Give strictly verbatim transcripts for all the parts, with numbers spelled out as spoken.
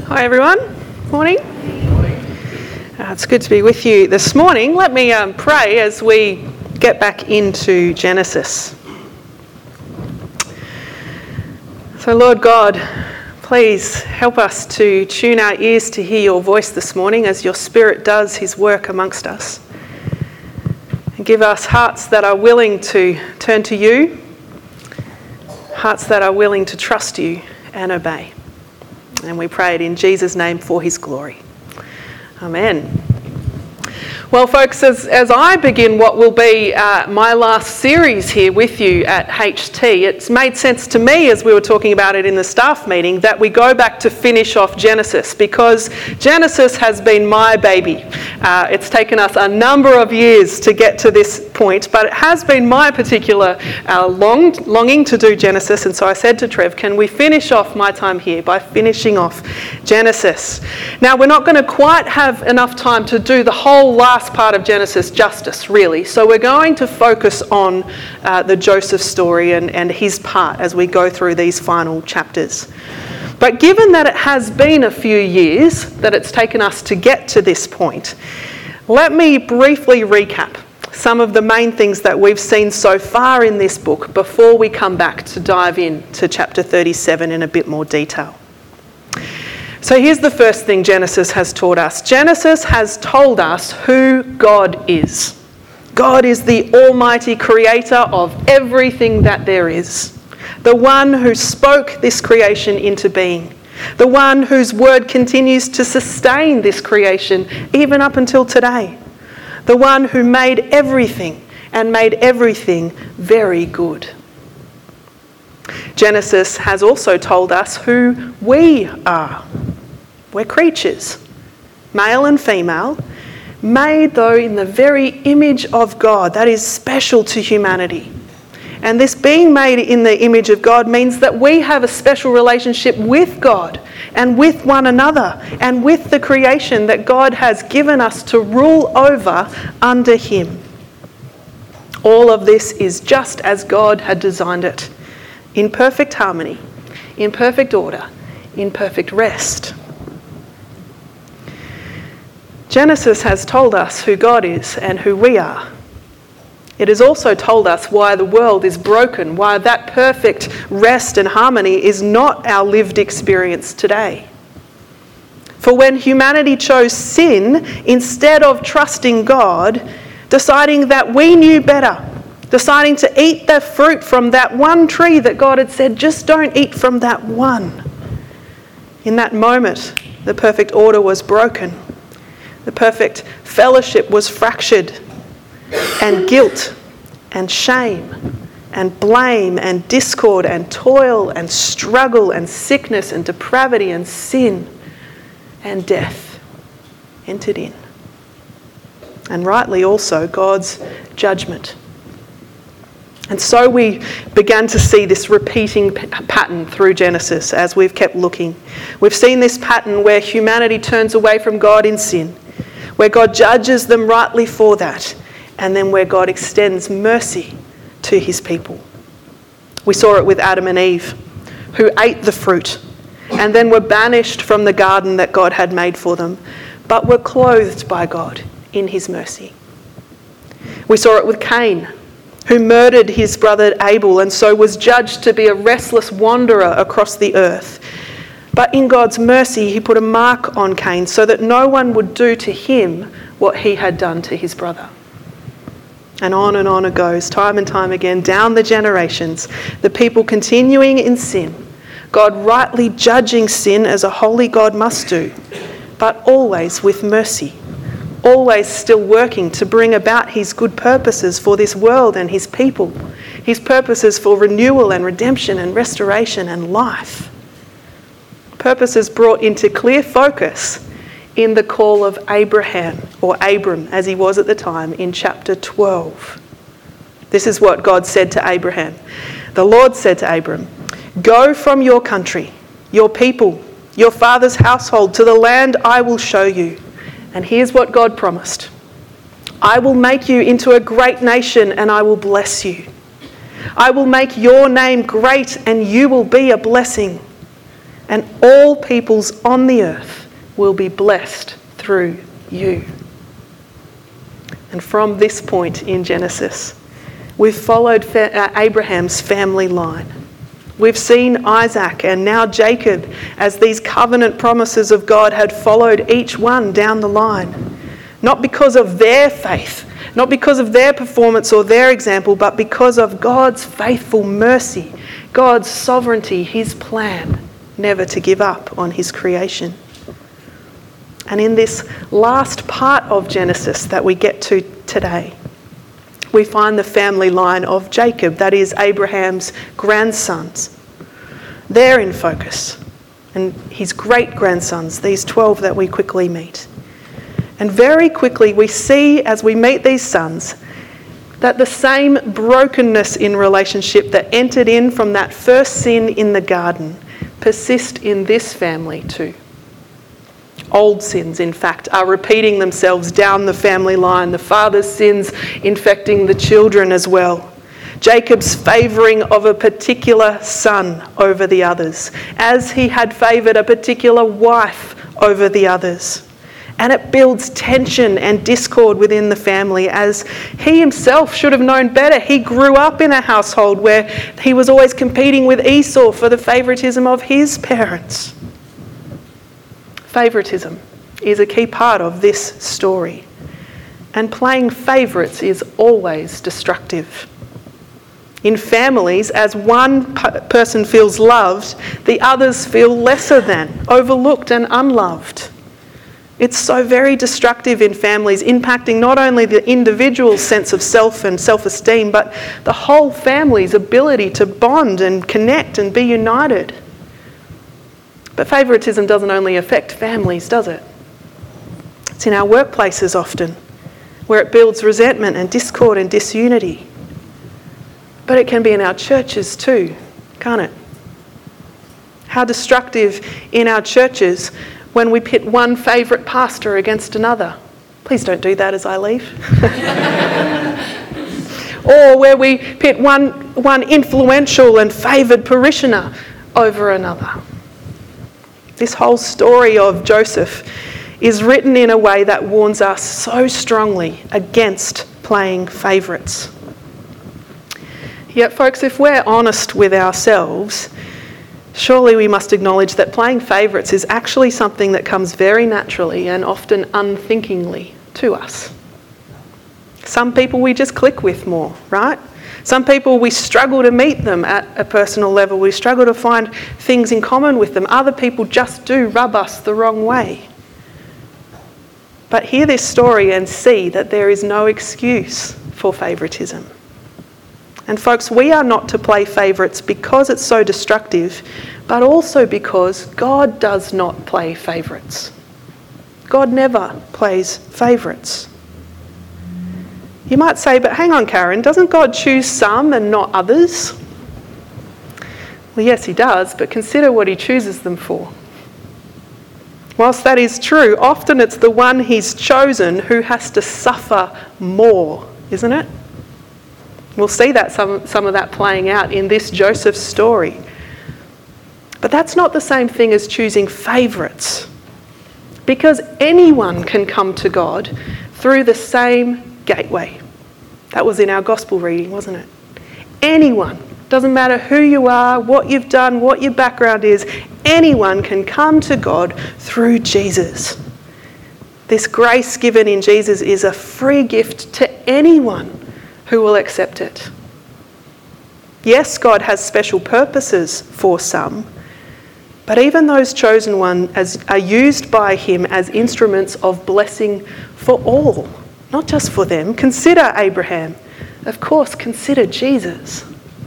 Hi everyone, morning. Uh, it's good to be with you this morning. Let me um, pray as we get back into Genesis. So Lord God, please help us to tune our ears to hear your voice this morning as your Spirit does his work amongst us. And give us hearts that are willing to turn to you, hearts that are willing to trust you and obey. And we pray it in Jesus' name for his glory. Amen. Well, folks, as, as I begin what will be uh, my last series here with you at H T, it's made sense to me, as we were talking about it in the staff meeting, that we go back to finish off Genesis, because Genesis has been my baby. Uh, it's taken us a number of years to get to this point, but it has been my particular uh, long, longing to do Genesis, and so I said to Trev, can we finish off my time here by finishing off Genesis? Now, we're not going to quite have enough time to do the whole last part of Genesis justice, really. So we're going to focus on uh, the Joseph story and, and his part as we go through these final chapters. But given that it has been a few years that it's taken us to get to this point, let me briefly recap some of the main things that we've seen so far in this book before we come back to dive in to chapter thirty-seven in a bit more detail. So here's the first thing Genesis has taught us. Genesis has told us who God is. God is the almighty creator of everything that there is. The one who spoke this creation into being. The one whose word continues to sustain this creation even up until today. The one who made everything and made everything very good. Genesis has also told us who we are. We're creatures, male and female, made though in the very image of God. That is special to humanity. And this being made in the image of God means that we have a special relationship with God and with one another and with the creation that God has given us to rule over under him. All of this is just as God had designed it, in perfect harmony, in perfect order, in perfect rest. Genesis has told us who God is and who we are. It has also told us why the world is broken, why that perfect rest and harmony is not our lived experience today. For when humanity chose sin, instead of trusting God, deciding that we knew better, deciding to eat the fruit from that one tree that God had said, just don't eat from that one. In that moment, the perfect order was broken. The perfect fellowship was fractured, and guilt and shame and blame and discord and toil and struggle and sickness and depravity and sin and death entered in. And rightly also God's judgment. And so we began to see this repeating p- pattern through Genesis as we've kept looking. We've seen this pattern where humanity turns away from God in sin, where God judges them rightly for that, and then where God extends mercy to his people. We saw it with Adam and Eve, who ate the fruit and then were banished from the garden that God had made for them, but were clothed by God in his mercy. We saw it with Cain, who murdered his brother Abel and so was judged to be a restless wanderer across the earth. But in God's mercy, he put a mark on Cain so that no one would do to him what he had done to his brother. And on and on it goes, time and time again, down the generations, the people continuing in sin, God rightly judging sin as a holy God must do, but always with mercy, always still working to bring about his good purposes for this world and his people, his purposes for renewal and redemption and restoration and life. Purposes brought into clear focus in the call of Abraham, or Abram as he was at the time, in chapter twelve. This is what God said to Abraham. The Lord said to Abram, "Go from your country, your people, your father's household to the land I will show you." And here's what God promised. "I will make you into a great nation and I will bless you. I will make your name great and you will be a blessing. and all peoples on the earth will be blessed through you. And from this point in Genesis, we've followed Abraham's family line. We've seen Isaac and now Jacob as these covenant promises of God had followed each one down the line. Not because of their faith, not because of their performance or their example, but because of God's faithful mercy, God's sovereignty, his plan never to give up on his creation. And in this last part of Genesis that we get to today, we find the family line of Jacob, that is Abraham's grandsons. They're in focus. And his great-grandsons, these twelve that we quickly meet. And very quickly we see as we meet these sons that the same brokenness in relationship that entered in from that first sin in the garden persist in this family too. Old sins, in fact, are repeating themselves down the family line, the father's sins infecting the children as well. Jacob's favouring of a particular son over the others, as he had favoured a particular wife over the others. And it builds tension and discord within the family, as he himself should have known better. He grew up in a household where he was always competing with Esau for the favouritism of his parents. Favouritism is a key part of this story. And playing favourites is always destructive. In families, as one p- person feels loved, the others feel lesser than, overlooked and unloved. It's so very destructive in families, impacting not only the individual's sense of self and self-esteem, but the whole family's ability to bond and connect and be united. But favouritism doesn't only affect families, does it? It's in our workplaces often, where it builds resentment and discord and disunity. But it can be in our churches too, can't it? How destructive in our churches when we pit one favourite pastor against another. Please don't do that as I leave. Or where we pit one, one influential and favoured parishioner over another. This whole story of Joseph is written in a way that warns us so strongly against playing favourites. Yet, folks, if we're honest with ourselves, surely we must acknowledge that playing favourites is actually something that comes very naturally and often unthinkingly to us. Some people we just click with more, right? Some people we struggle to meet them at a personal level. We struggle to find things in common with them. Other people just do rub us the wrong way. But hear this story and see that there is no excuse for favouritism. And folks, we are not to play favourites because it's so destructive, but also because God does not play favourites. God never plays favourites. You might say, but hang on, Karen, doesn't God choose some and not others? Well, yes, he does, but consider what he chooses them for. Whilst that is true, often it's the one he's chosen who has to suffer more, isn't it? We'll see that some, some of that playing out in this Joseph story. But that's not the same thing as choosing favourites. Because anyone can come to God through the same gateway. That was in our gospel reading, wasn't it? Anyone, doesn't matter who you are, what you've done, what your background is, anyone can come to God through Jesus. This grace given in Jesus is a free gift to anyone who will accept it. Yes, God has special purposes for some, but even those chosen ones are used by him as instruments of blessing for all. Not just for them. Consider Abraham. Of course, consider Jesus.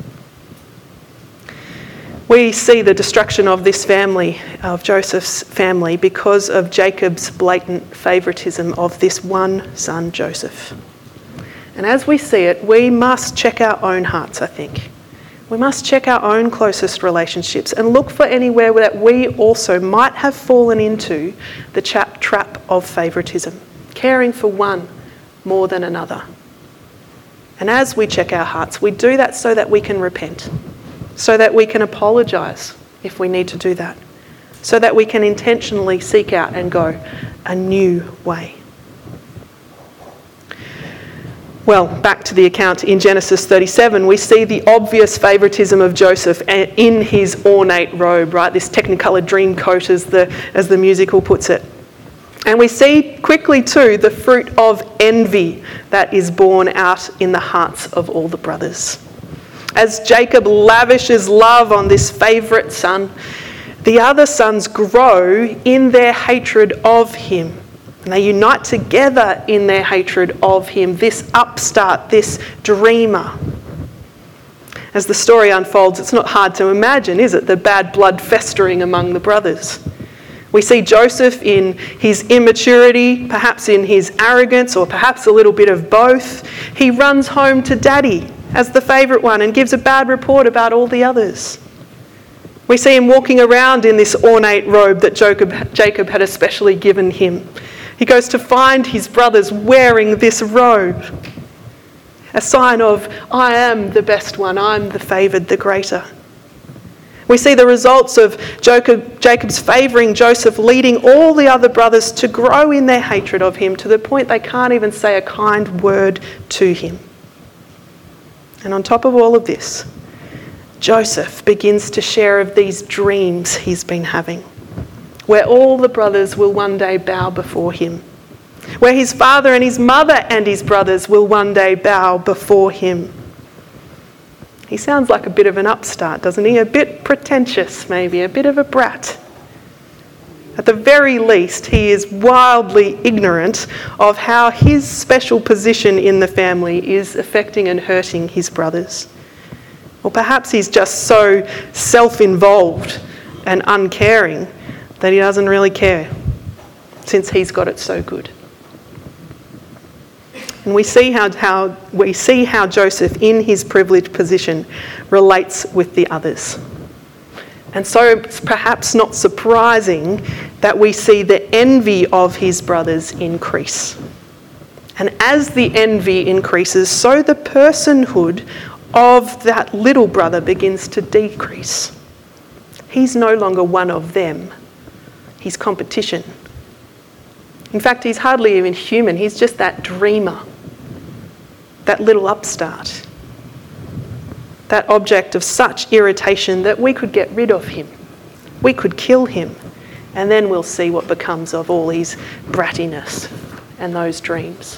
We see the destruction of this family, of Joseph's family, because of Jacob's blatant favouritism of this one son, Joseph. And as we see it, we must check our own hearts, I think. We must check our own closest relationships and look for anywhere that we also might have fallen into the trap of favouritism, caring for one more than another. And as we check our hearts, we do that so that we can repent, so that we can apologise if we need to do that, so that we can intentionally seek out and go a new way. Well, back to the account in Genesis thirty-seven, we see the obvious favouritism of Joseph in his ornate robe, right? This technicolor dream coat, as the, as the musical puts it. And we see quickly too the fruit of envy that is born out in the hearts of all the brothers. As Jacob lavishes love on this favourite son, the other sons grow in their hatred of him. And they unite together in their hatred of him, this upstart, this dreamer. As the story unfolds, it's not hard to imagine, is it, the bad blood festering among the brothers. We see Joseph in his immaturity, perhaps in his arrogance, or perhaps a little bit of both. He runs home to daddy as the favourite one and gives a bad report about all the others. We see him walking around in this ornate robe that Jacob, Jacob had especially given him. He goes to find his brothers wearing this robe, a sign of, I am the best one, I'm the favoured, the greater. We see the results of Jacob, Jacob's favouring Joseph, leading all the other brothers to grow in their hatred of him to the point they can't even say a kind word to him. And on top of all of this, Joseph begins to share of these dreams he's been having, where all the brothers will one day bow before him, where his father and his mother and his brothers will one day bow before him. He sounds like a bit of an upstart, doesn't he? A bit pretentious, maybe, a bit of a brat. At the very least, he is wildly ignorant of how his special position in the family is affecting and hurting his brothers. Or perhaps he's just so self-involved and uncaring that he doesn't really care, since he's got it so good. And we see how, how we see how Joseph, in his privileged position, relates with the others. And so it's perhaps not surprising that we see the envy of his brothers increase. And as the envy increases, so the personhood of that little brother begins to decrease. He's no longer one of them. He's competition. In fact, he's hardly even human. He's just that dreamer, that little upstart, that object of such irritation that we could get rid of him. We could kill him, and then we'll see what becomes of all his brattiness and those dreams.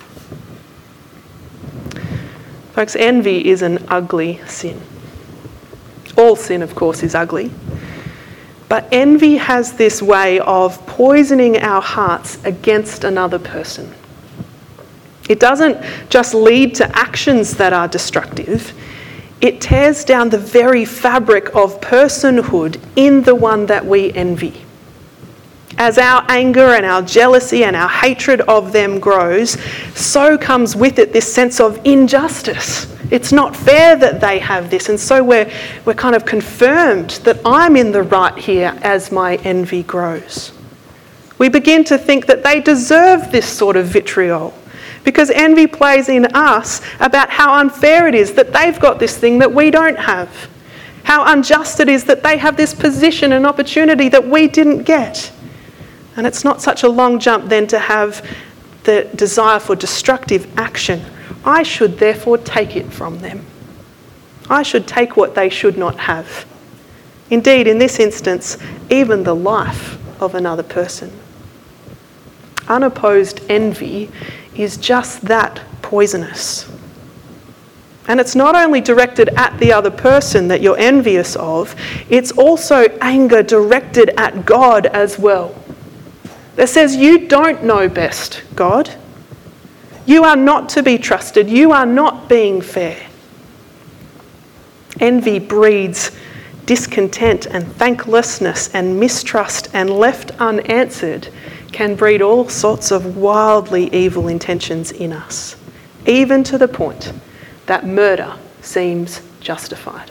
Folks, envy is an ugly sin. All sin, of course, is ugly. But envy has this way of poisoning our hearts against another person. It doesn't just lead to actions that are destructive. It tears down the very fabric of personhood in the one that we envy. As our anger and our jealousy and our hatred of them grows, so comes with it this sense of injustice. It's not fair that they have this, and so we're, we're kind of confirmed that I'm in the right here as my envy grows. We begin to think that they deserve this sort of vitriol, because envy plays in us about how unfair it is that they've got this thing that we don't have, how unjust it is that they have this position and opportunity that we didn't get. And it's not such a long jump then to have the desire for destructive action. I should therefore take it from them. I should take what they should not have. Indeed, in this instance, even the life of another person. Unopposed envy is just that poisonous. And it's not only directed at the other person that you're envious of, it's also anger directed at God as well. That says, you don't know best, God. You are not to be trusted. You are not being fair. Envy breeds discontent and thanklessness and mistrust, and left unanswered can breed all sorts of wildly evil intentions in us, even to the point that murder seems justified.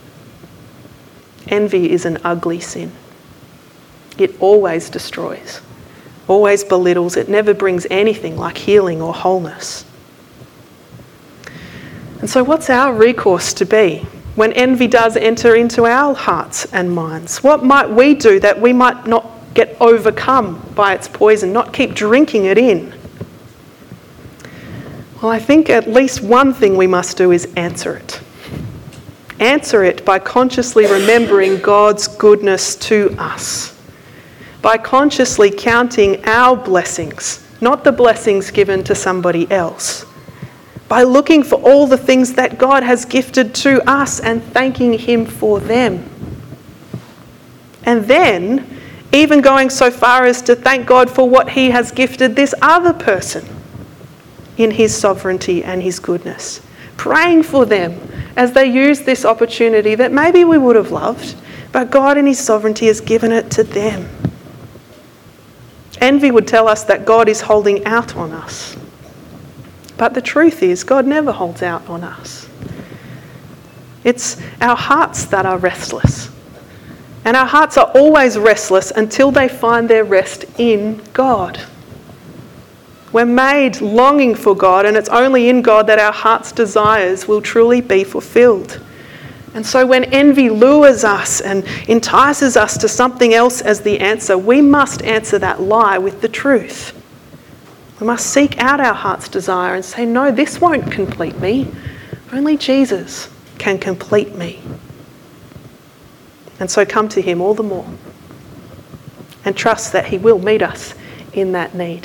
Envy is an ugly sin. It always destroys, always belittles. It never brings anything like healing or wholeness. And so what's our recourse to be when envy does enter into our hearts and minds? What might we do that we might not get overcome by its poison, not keep drinking it in? Well, I think at least one thing we must do is answer it. Answer it by consciously remembering God's goodness to us, by consciously counting our blessings, not the blessings given to somebody else, by looking for all the things that God has gifted to us and thanking Him for them. And then even going so far as to thank God for what He has gifted this other person in His sovereignty and His goodness. Praying for them as they use this opportunity that maybe we would have loved, but God in His sovereignty has given it to them. Envy would tell us that God is holding out on us. But the truth is, God never holds out on us. It's our hearts that are restless. And our hearts are always restless until they find their rest in God. We're made longing for God, and it's only in God that our heart's desires will truly be fulfilled. And so when envy lures us and entices us to something else as the answer, we must answer that lie with the truth. We must seek out our heart's desire and say, no, this won't complete me. Only Jesus can complete me. And so come to Him all the more and trust that He will meet us in that need.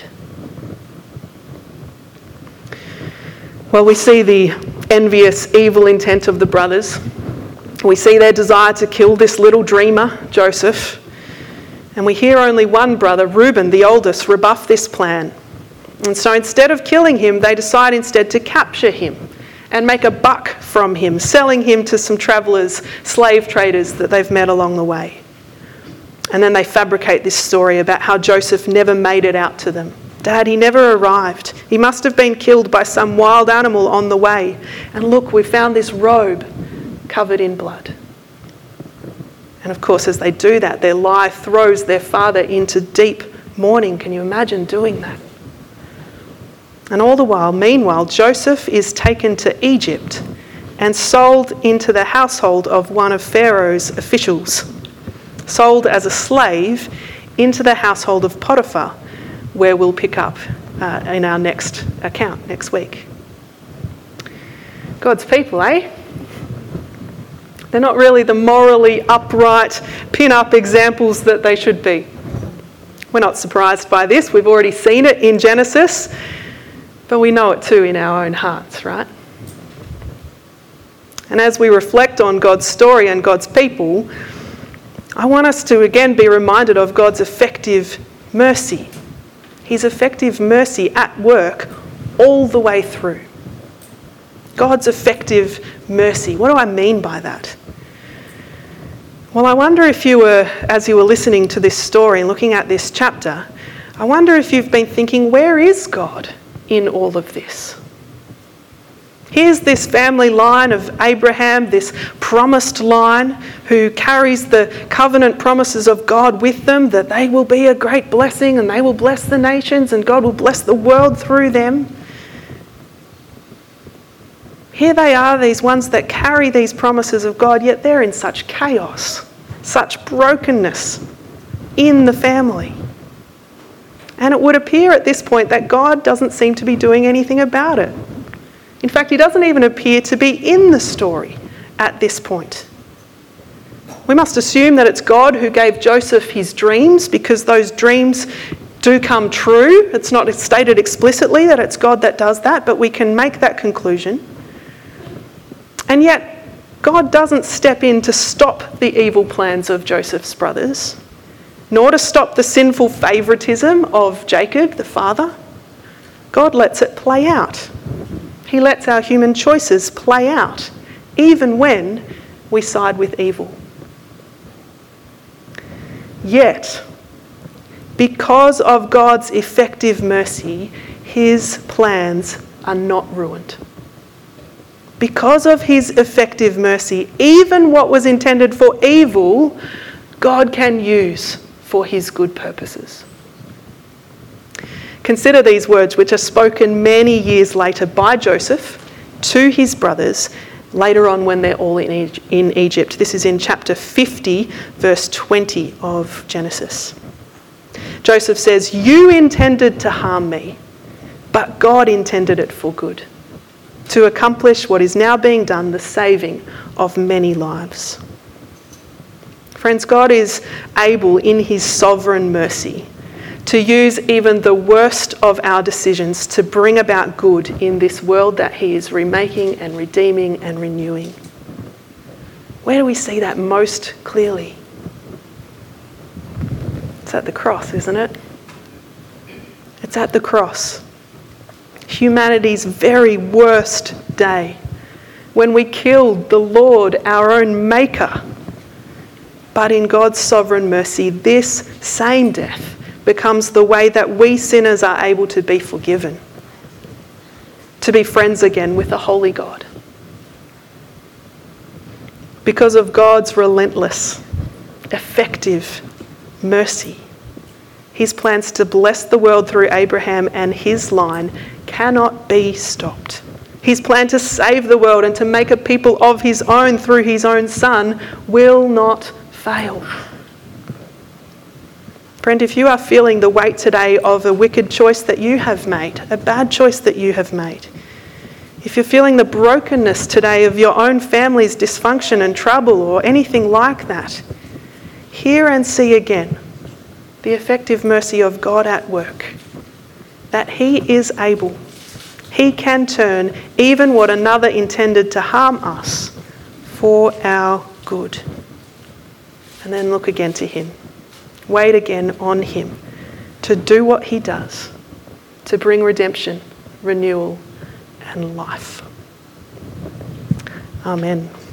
Well, we see the envious, evil intent of the brothers. We see their desire to kill this little dreamer, Joseph. And we hear only one brother, Reuben, the oldest, rebuff this plan. And so instead of killing him, they decide instead to capture him and make a buck from him, selling him to some travellers, slave traders that they've met along the way. And then they fabricate this story about how Joseph never made it out to them. Dad, he never arrived. He must have been killed by some wild animal on the way. And look, we found this robe covered in blood. And of course, as they do that, their lie throws their father into deep mourning. Can you imagine doing that? And all the while, meanwhile, Joseph is taken to Egypt and sold into the household of one of Pharaoh's officials, sold as a slave into the household of Potiphar, where we'll pick up uh, in our next account next week. God's people, eh? They're not really the morally upright, pin-up examples that they should be. We're not surprised by this. We've already seen it in Genesis, but we know it too in our own hearts, right? And as we reflect on God's story and God's people, I want us to again be reminded of God's effective mercy. His effective mercy at work all the way through. God's effective mercy. What do I mean by that? Well, I wonder if you were, as you were listening to this story and looking at this chapter, I wonder if you've been thinking, where is God in all of this? Here's this family line of Abraham, this promised line, who carries the covenant promises of God with them, that they will be a great blessing and they will bless the nations and God will bless the world through them. Here they are, these ones that carry these promises of God, yet they're in such chaos, such brokenness in the family. And it would appear at this point that God doesn't seem to be doing anything about it. In fact, He doesn't even appear to be in the story at this point. We must assume that it's God who gave Joseph his dreams, because those dreams do come true. It's not stated explicitly that it's God that does that, but we can make that conclusion. And yet, God doesn't step in to stop the evil plans of Joseph's brothers, nor to stop the sinful favouritism of Jacob, the father. God lets it play out. He lets our human choices play out, even when we side with evil. Yet, because of God's effective mercy, His plans are not ruined. Because of His effective mercy, even what was intended for evil, God can use for His good purposes. Consider these words, which are spoken many years later by Joseph to his brothers, later on when they're all in, e- in Egypt. This is in chapter fifty, verse twenty of Genesis. Joseph says, "You intended to harm me, but God intended it for good, to accomplish what is now being done, the saving of many lives." Friends, God is able in his sovereign mercy to use even the worst of our decisions to bring about good in this world that he is remaking and redeeming and renewing. Where do we see that most clearly? It's at the cross, isn't it? It's at the cross. Humanity's very worst day, when we killed the Lord, our own Maker. But in God's sovereign mercy, this same death becomes the way that we sinners are able to be forgiven, to be friends again with a holy God. Because of God's relentless, effective mercy, his plans to bless the world through Abraham and his line cannot be stopped. His plan to save the world and to make a people of his own through his own Son will not fail. Friend, if you are feeling the weight today of a wicked choice that you have made, a bad choice that you have made, if you're feeling the brokenness today of your own family's dysfunction and trouble or anything like that, hear and see again the effective mercy of God at work, that he is able. He can turn even what another intended to harm us for our good. And then look again to him. Wait again on him to do what he does, to bring redemption, renewal, and life. Amen.